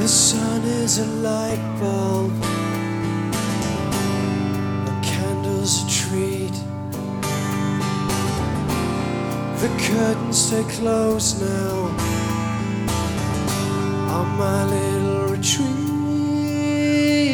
The sun is a light bulb, a candle's a treat. The curtains stay closed now on my little retreat.